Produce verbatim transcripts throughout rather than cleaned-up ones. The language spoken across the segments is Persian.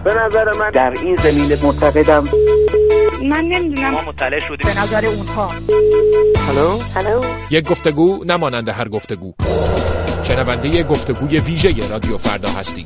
به نظر من در این زمینه معتقدم من نمیدونم، ما مطلع شدیم به نظر اونها. هلو هلو یک گفتگو نمانند هر گفتگو. شنونده گفتگوی ویژه رادیو فردا هستید.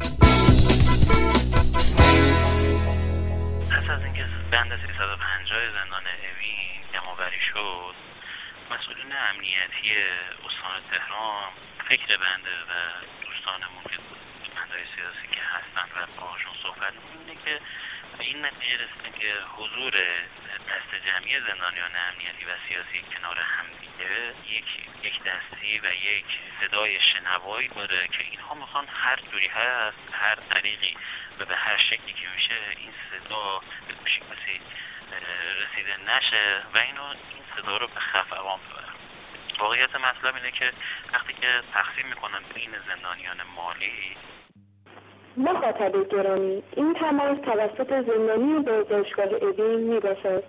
پس از اینکه بند سیصد و پنجاه زندان اوین جمع‌آوری شد، مسئولین امنیتی استان تهران فکر بنده و دوستانمون که بندهای سیاسی که هستن و باهاشون صحبت می‌کنه که به این نتیجه رسیدن که حضور دست جمعی زندانیان امنیتی و سیاسی کنار همدیگه یک یک دستی و یک صدای شنوایی داره که اینها میخوان هر جوری هست، هر طریقی و به هر شکلی که میشه این صدا به گوش کسی رسیده نشه و اینو این صدا رو به خف عوام ببرن. واقعیت مطلب اینه که وقتی که تقسیم میکنن بین زندانیان مالی، مخاطب گرامی، این تماس توسط زندانی بازداشتگاه اوین میباشد.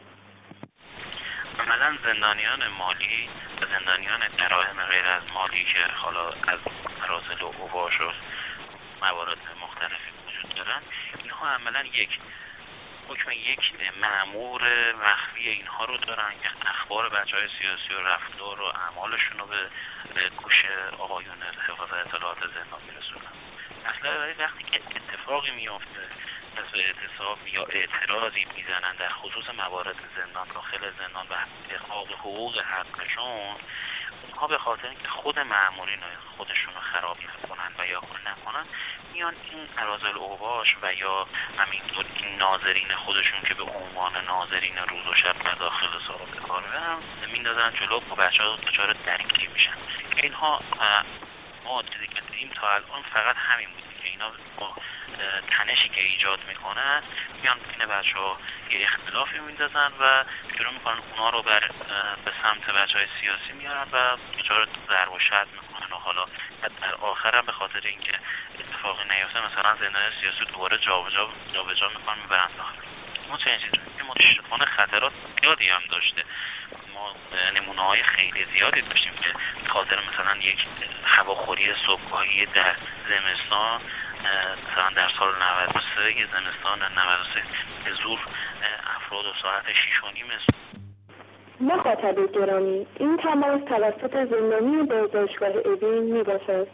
عملا زندانیان مالی و زندانیان جرایم غیر از مالی که حالا از مراسل و اوباش و موارد مختلفی وجود دارن، اینها عملا یک حکم یک مأمور مخفی اینها رو دارن که اخبار بچهای سیاسی و رفتار و اعمالشون رو به گوش آقایون حفاظت اطلاعات زندان میرسونن. اصلا وقتی که اتفاقی میفته از اعتصاب یا اعتراضی میزنن در خصوص موارد زندان داخل زندان و احقاق حقوق حقشون، اونها به خاطر اینکه خود مأمورین خودشون رو خراب نکنن و یا گل نکنن، میان این اراذل اوباش و یا همینطور این ناظرین خودشون که به عنوان ناظرین روز و شب در داخل سابقه کار برن میندازن جلو با بچه ها دچار درگیری میشن. اینها ما چیزی که دیدیم تا الان فقط همین بود که اینا با تنشی که ایجاد میکنن میان بین بچه ها یه اختلافی میندازن و شروع میکنن اونا رو بر به سمت بچه های سیاسی میارن و دچار ضرب و شتم میکنن و حالا در آخر هم به خاطر اینکه اتفاقی نیفته مثلا زندان سیاسی دوباره جابجا جابجا میکنن میبرن داخل. ما چنین چیزی که متأسفانه خطرات زیادی هم داشته. ما نمونه های خیلی زیادی داشتیم که خاطر مثلا یک هواخوری صبحگاهی در زمستان، مثلا در سال نود و سه یه زمستان نود و سه به زور افراد و ساعت شیش و نیم مخاطب گرامی، این تماس توسط زندانی بازداشتگاه اوین میباشد.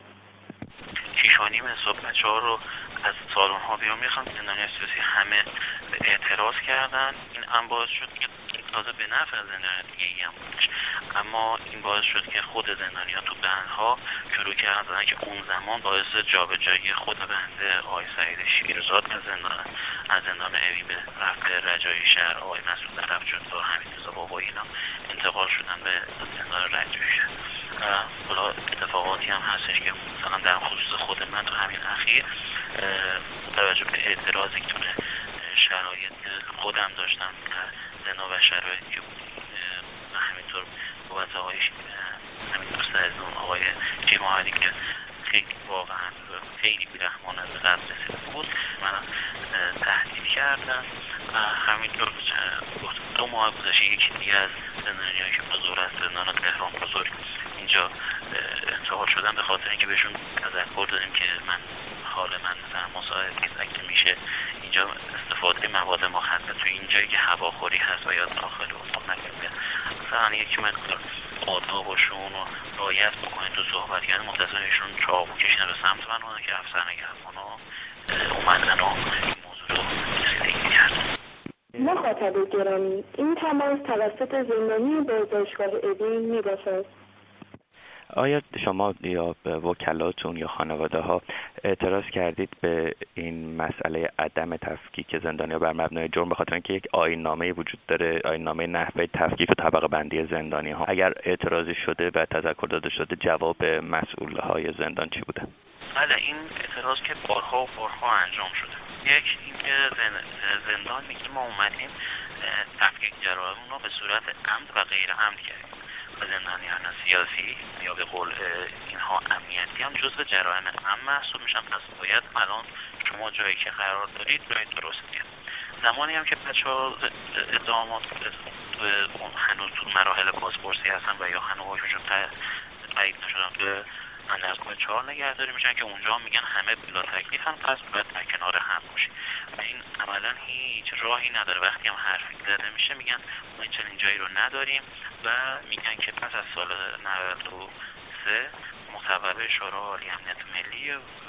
شیش و نیم صبح بچه ها رو از سالن ها بیرون میخوان. زندانیان سیاسی همه اعتراض کردن. این هم باعث شد که تازه به نفع زندانیان دیگه ای هم بودش، اما این باعث شد که خود زندانیان تو بندها شروع کردن که اون زمان باعث جابجایی خود بنده آقای سعید شیرزاد از زندان از زندان اوین به رفته رجایی شهر، آقای مسعود رفجندا، حمیدرضا بابایی اینا انتقال شدن به زندان رجایی شهر. حالا اتفاقاتی هم هستش که مثلا در خصوص خود من تو همین اخیر توجه به اعتراضی که به شرایط خودم داشتم زنا و شرایطی که همینطور بابت آقای همینطور سرزون آقای جماعتی که خیلی واقعا خیلی بیرحمانه به قتل رسیده بود من تهدید کردن و همینطور دو ماه گذشته یکی دیگه از زندانیایی که بزرگ از زندان تهران بزرگ اینجا انتقال شدن به خاطر اینکه بهشون تذکر دادیم که من حال من مثلا مساعد نیست اگه میشه اینجا استفاده مواد مخدر تو اینجایی که هواخوری هست و یا داخل اتاق نکنید، مثلا یک مقدار آدابشون رو رعایت بکنید تو صحبت. یعنی متأسفانه چاقو کشیدن به سمت من اونا که افسر نگهبانا اومدن و این موضوع رو رسیدگی کردن. مخاطب گرامی، این تماس توسط زندانی بازداشتگاه اوین میباشد. آیا شما یا وکلاتون یا خانواده ها اعتراض کردید به این مسئله عدم تفکیک زندانیان بر مبنای جرم به خاطر اینکه یک آیین‌نامه وجود داره، آیین‌نامه نحوه تفکیک و طبقه بندی زندانی ها؟ اگر اعتراضی شده و تذکر داده شده جواب مسئول های زندان چی بوده؟ بله، این اعتراض که بارها و بارها انجام شده. یک اینکه زندان میگه ما اومدیم تفکیک جرایم رو به صورت عمد و غیر عمد کردیم. زندانیان سیاسی یا به قول اینها امنیتی هم جزو جرایم عام محسوب میشن، پس باید الان شما جایی که قرار دارید جای درستیه. زمانی هم که بچه‌ها ادعامات هنوز تو مراحل بازپرسی هستن و یا هنوز حکمشون تایید نشدن به اندرگاه چهار نگهداری میشن که اونجا میگن همه بلا تکلیف هم پس باید در کنار هم باشیم و این عملا هیچ راهی نداره. وقتی هم حرفی زده میشه میگن ما چنین جایی رو نداریم و میگن که پس از سال نود و سه مصوبه شورای عالی امنیت ملی و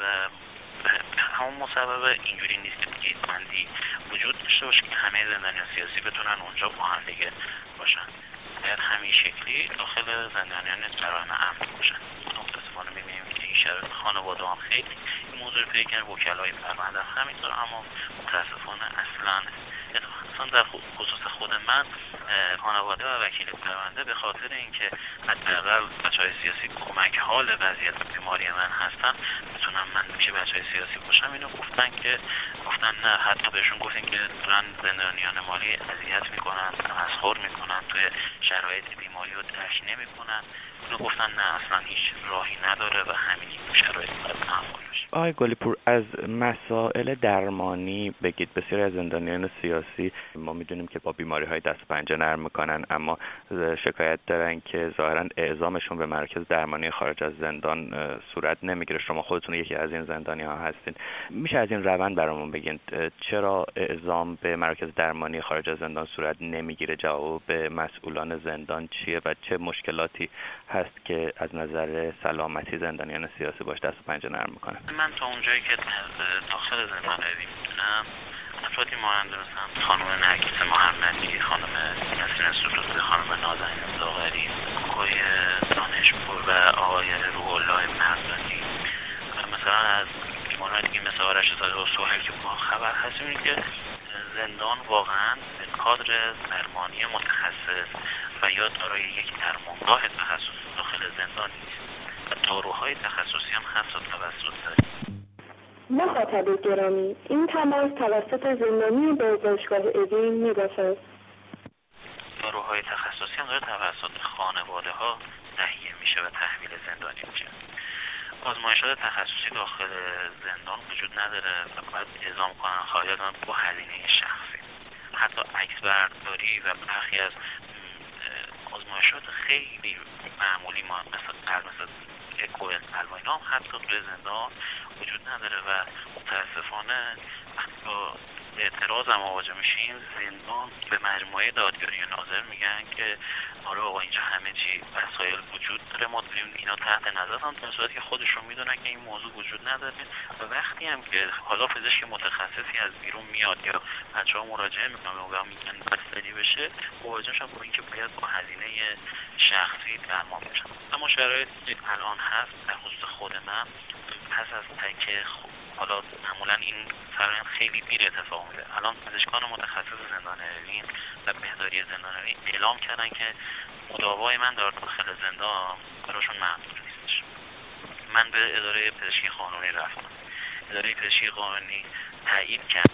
همون مصوبه اینجوری نیست که گیتمندی وجود داشته باشه که همه زندانیان سیاسی بتونن اونجا با هم دیگه باشن. در همین شکلی داخل زندانیان جرایم امن باشن. متاسفانه میبینیم که این شرایط خانواده هم خیلی این موضوع رو پیگیرن، وکلای پرونده هم همینطور، اما متاسفانه اصلا اصلا در خصوص خود من خانواده و وکیل پرونده به خاطر اینکه حداقل بچهای سیاسی کمک حال وضعیت بیماری من هستن بتونم من میشه بچهای سیاسی باشم، اینو گفتن که گفتن نه، حتی بهشون گفتن که دارن زندانیان مالی اذیت میکنن، تمسخر میکنن، توی شرایط بیماری رو درک نمیکنن. اینو گفتن نه، اصلا هیچ راهی نداره و همین شرایط باید تحمل بشه. آقای گلیپور، از مسائل درمانی بگید. بسیاری از زندانیان سیاسی ما میدونیم که با بیماری‌های دست و پنجه نرم میکنن، اما شکایت دارن که ظاهراً اعزامشون به مراکز درمانی خارج از زندان صورت نمیگیره. شما خودتون یکی از این زندانی‌ها هستین. میشه از این روند برامون بگین چرا اعزام به مراکز درمانی خارج از زندان صورت نمیگیره؟ جواب مسئولان زندان چیه و چه مشکلاتی هست که از نظر سلامتی زندانیان سیاسی باش دست و پنجه نرم میکنن؟ من تا اونجایی که داخل زندان روی میدونم افرادی مانند مثلا خانم نرگس محمدی، خانم نسرین سروده، خانم نازنین زاغری، آقای دانشپور و آقای روح الله مرزبانی و مثلا از بیماران دیگه مثل آرش زاده و سهیل که ما خبر هستیم که زندان واقعا کادر درمانی متخصص و یا دارای یک درمانگاه تخصصی داخل زندان نیست و داروهای تخصصی هم هست و توسط داریم. مخاطب گرامی، این تماس توسط زندانی بازداشتگاه اوین می‌باشد. داروهای تخصصی هم داره توسط خانواده ها تهیه میشه و تحویل زندانی میشه. آزمایشات تخصصی داخل زندان وجود نداره و باید اعزام کنن خارجان با هزینه شخصی. حتی عکس برداری و برخی از آزمایشات خیلی معمولی ما مثلا مثلا اکو قلب اینا هم حتی توی زندان وجود نداره و متاسفانه با اعتراض هم مواجه میشیم. زندان به مجموعه دادگاری ناظر میگن که آره آقا اینجا همه چی وسایل وجود داره، ما داریم اینا تحت نظر هم، در صورتی که خودشون میدونن که این موضوع وجود نداره و وقتی هم که حالا پزشک متخصصی از بیرون میاد یا بچه‌ها مراجعه میکنن و میگن بستری بشه، مواجه میشن با اینکه باید با هزینه شخصی درمان بشن. اما شرایطی الان هست در خصوص خود من پس از تکه حالا معمولا این فرآیند خیلی دیر اتفاق میفته. الان پزشکان متخصص زندان اوین و بهداری زندان اوین اعلام کردن که مداوای من در داخل زندان براشون ممنوع نیستش. من به اداره پزشکی قانونی رفتم. اداره پزشکی قانونی تایید کرد.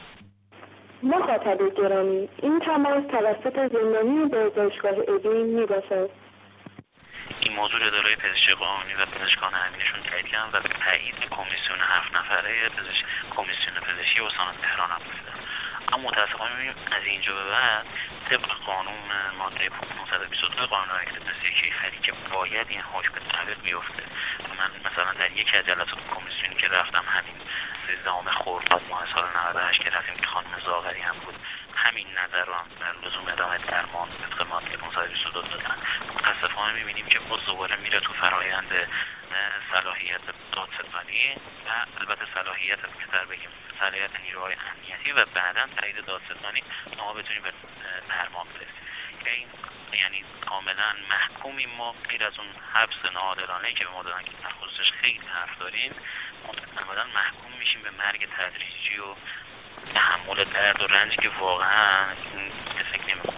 مخاطب گرامی، این تماس توسط زندانی بازداشتگاه اوین میباشد. این موضوع اداره پزشکی قانونی و پزشکان امنیشون تایید کردن و به تایید کمیسیون هفت نفره پزشک کمیسیون پزشکی استان تهران هم رسیدن. اما متاسفانه می‌بینیم از اینجا به بعد طبق قانون ماده پانصد و بیست و دو قانون حرکت پزشکی خیلی که باید این حکم تعبیق بیفته. من مثلا در یکی از جلسات کمیسیونی که رفتم همین سیزدهم خرداد ماه سال نود و هشت که رفتیم که خانم زاغری هم بود، همین نظر رو هم در لزوم ادامه درمان طبق ماده پانصد و بیست و دو دادن. متاسفانه می‌بینیم که باز دوباره میره تو فرایند صلاحیت دادستانی و البته صلاحیت بهتر بگیم صلاحیت نیروهای امنیتی و بعداً تایید دادستانی ما بتونیم به درمان برسیم. این یعنی کاملا محکومیم ما، غیر از اون حبس ناعادلانه‌ای که به ما دادن که در خصوصش خیلی حرف داریم، معمولا محکوم میشیم به مرگ تدریجی و تحمل درد و رنجی که واقعا فکر نمی‌کنم